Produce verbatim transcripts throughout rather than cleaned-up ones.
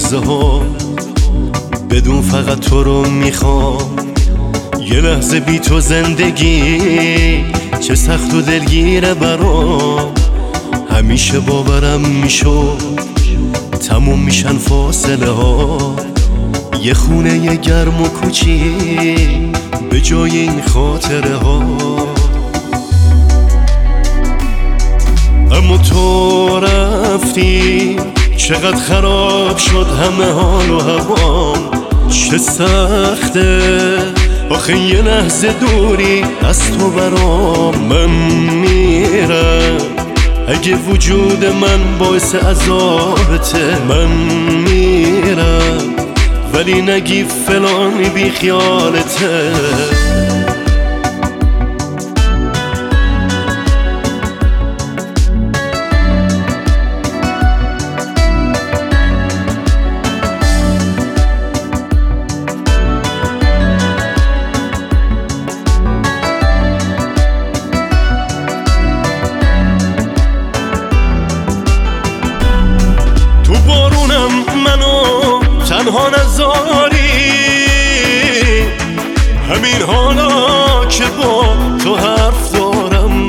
لحظه ها بدون فقط تو رو میخوام. یه لحظه بی تو زندگی چه سخت و دلگیره برام. همیشه باورم میشد تموم میشن فاصله ها، یه خونه یه گرم و کوچیک به جای این خاطره ها. اما تو رفتی چقدر خراب شد همه حال و هوام. چه سخته آخه یه لحظه دوری از تو برام. من میرم اگه وجود من باعث عذابته. من میرم ولی نگی فلانی بی خیالته. تنها نذاری همین حالا که با تو حرف دارم.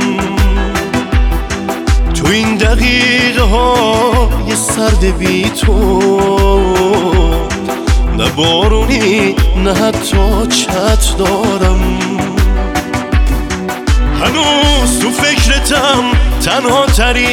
تو این دقیقه های سرد بی تو نه بارونی نه حتی چت دارم. هنوز تو فکرتم تنها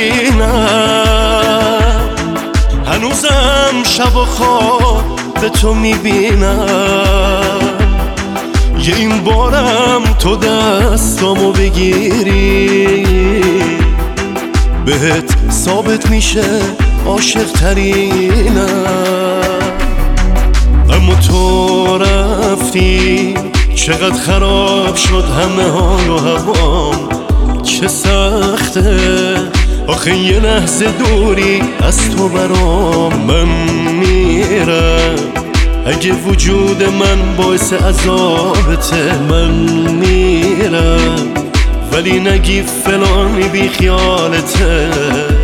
ترینم. هنوزم شب و خواب به تو میبینم. یه این بارم تو دستامو بگیری بهت ثابت میشه عاشق ترینم. اما تو رفتی چقدر خراب شد همه حال و هوام. چه سخته آخه یه لحظه دوری از تو برام. من میرم اگه وجود من باعث عذابته. من میرم ولی نگی فلانی بی خیالته.